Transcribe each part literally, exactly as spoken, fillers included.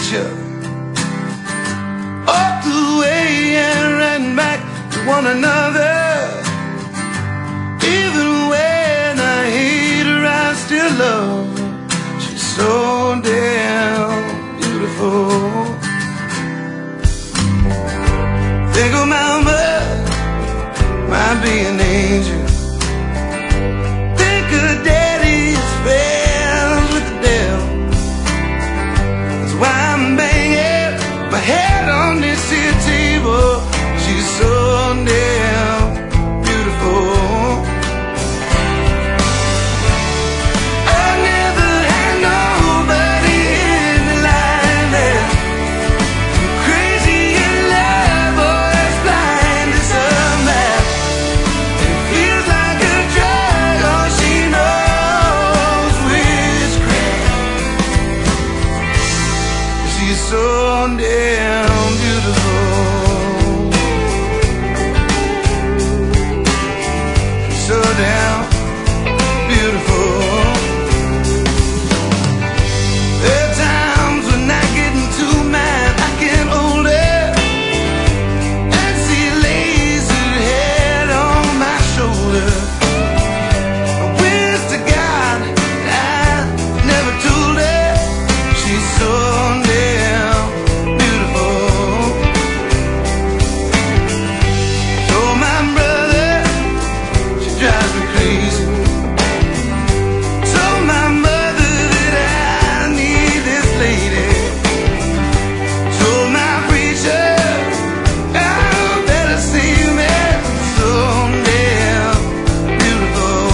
picture, walked away and ran back to one another. Even when I hate her, I still love her. She's so damn beautiful. Think of my mother might be an angel. Think of daddy's friends with the devil. That's why I'm banging my head on this here table. She's so damn beautiful. I never had nobody in my life that I'm crazy in love or as blind as a map. It feels like a drug, all she knows witchcraft. She's so damn beautiful. So damn beautiful. There are times when I get into mad, I get older and see lays her head on my shoulder. I wish to God I never told her she's so damn beautiful. Told my brother she drives me crazy. Told my mother that I need this lady. Told my preacher I better save me. So damn beautiful.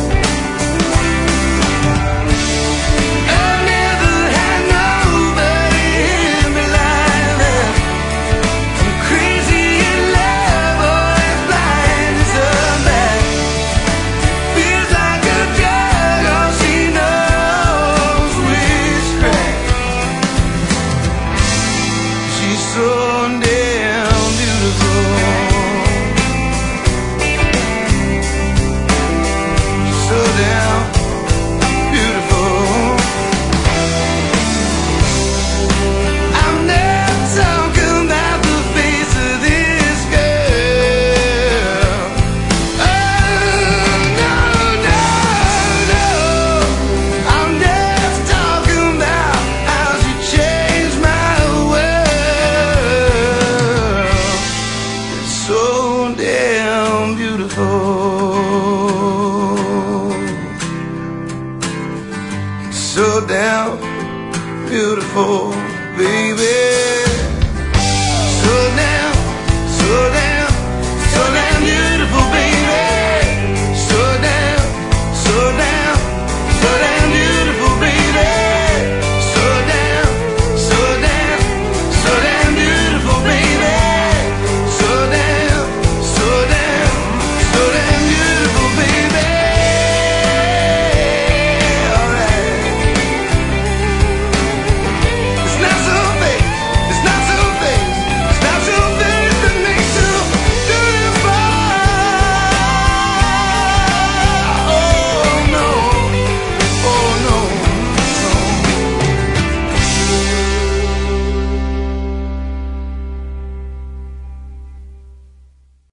I never had nobody in my life that I'm crazy in love or as blind as a bat. Feels like a drug, all she knows witchcraft. She's so damn beautiful. She's so damn beautiful. I'm not talking about the face of this girl. Oh, no, no, no. I'm just talking about how she changed my world. It's so damn beautiful. So damn beautiful, baby.